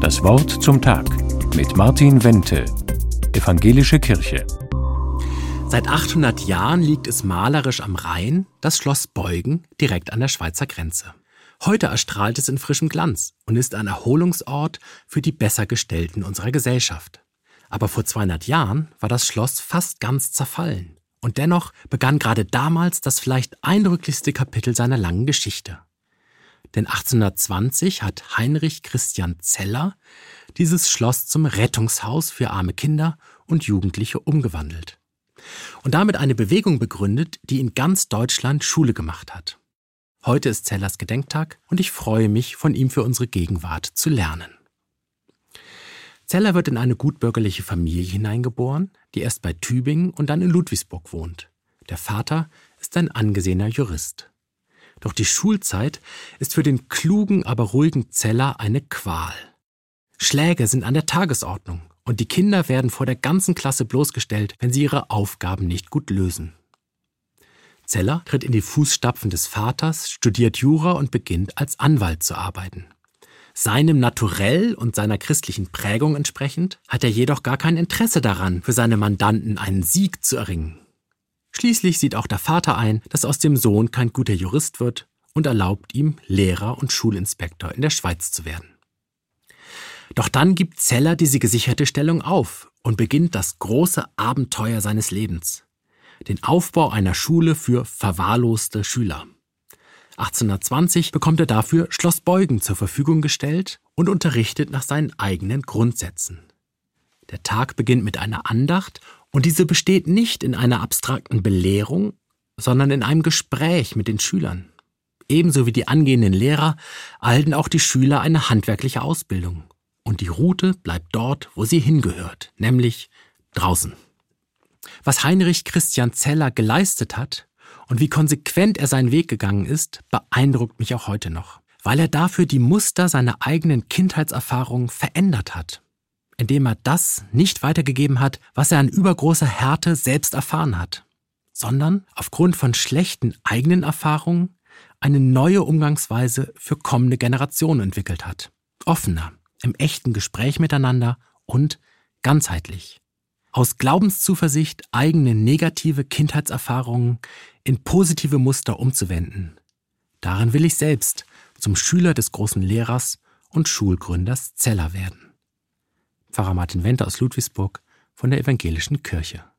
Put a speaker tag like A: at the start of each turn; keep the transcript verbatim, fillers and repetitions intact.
A: Das Wort zum Tag mit Martin Wente, Evangelische Kirche.
B: Seit achthundert Jahren liegt es malerisch am Rhein, das Schloss Beuggen, direkt an der Schweizer Grenze. Heute erstrahlt es in frischem Glanz und ist ein Erholungsort für die Bessergestellten unserer Gesellschaft. Aber vor zweihundert Jahren war das Schloss fast ganz zerfallen. Und dennoch begann gerade damals das vielleicht eindrücklichste Kapitel seiner langen Geschichte. Denn achtzehnhundertzwanzig hat Heinrich Christian Zeller dieses Schloss zum Rettungshaus für arme Kinder und Jugendliche umgewandelt. Und damit eine Bewegung begründet, die in ganz Deutschland Schule gemacht hat. Heute ist Zellers Gedenktag und ich freue mich, von ihm für unsere Gegenwart zu lernen. Zeller wird in eine gutbürgerliche Familie hineingeboren, die erst bei Tübingen und dann in Ludwigsburg wohnt. Der Vater ist ein angesehener Jurist. Doch die Schulzeit ist für den klugen, aber ruhigen Zeller eine Qual. Schläge sind an der Tagesordnung und die Kinder werden vor der ganzen Klasse bloßgestellt, wenn sie ihre Aufgaben nicht gut lösen. Zeller tritt in die Fußstapfen des Vaters, studiert Jura und beginnt als Anwalt zu arbeiten. Seinem Naturell und seiner christlichen Prägung entsprechend hat er jedoch gar kein Interesse daran, für seine Mandanten einen Sieg zu erringen. Schließlich sieht auch der Vater ein, dass aus dem Sohn kein guter Jurist wird und erlaubt ihm, Lehrer und Schulinspektor in der Schweiz zu werden. Doch dann gibt Zeller diese gesicherte Stellung auf und beginnt das große Abenteuer seines Lebens: den Aufbau einer Schule für verwahrloste Schüler. achtzehnhundertzwanzig bekommt er dafür Schloss Beuggen zur Verfügung gestellt und unterrichtet nach seinen eigenen Grundsätzen. Der Tag beginnt mit einer Andacht und diese besteht nicht in einer abstrakten Belehrung, sondern in einem Gespräch mit den Schülern. Ebenso wie die angehenden Lehrer erhalten auch die Schüler eine handwerkliche Ausbildung. Und die Route bleibt dort, wo sie hingehört, nämlich draußen. Was Heinrich Christian Zeller geleistet hat und wie konsequent er seinen Weg gegangen ist, beeindruckt mich auch heute noch, weil er dafür die Muster seiner eigenen Kindheitserfahrungen verändert hat, indem er das nicht weitergegeben hat, was er an übergroßer Härte selbst erfahren hat, sondern aufgrund von schlechten eigenen Erfahrungen eine neue Umgangsweise für kommende Generationen entwickelt hat. Offener, im echten Gespräch miteinander und ganzheitlich. Aus Glaubenszuversicht eigene negative Kindheitserfahrungen in positive Muster umzuwenden. Darin will ich selbst zum Schüler des großen Lehrers und Schulgründers Zeller werden. Pfarrer Martin Wente aus Ludwigsburg von der Evangelischen Kirche.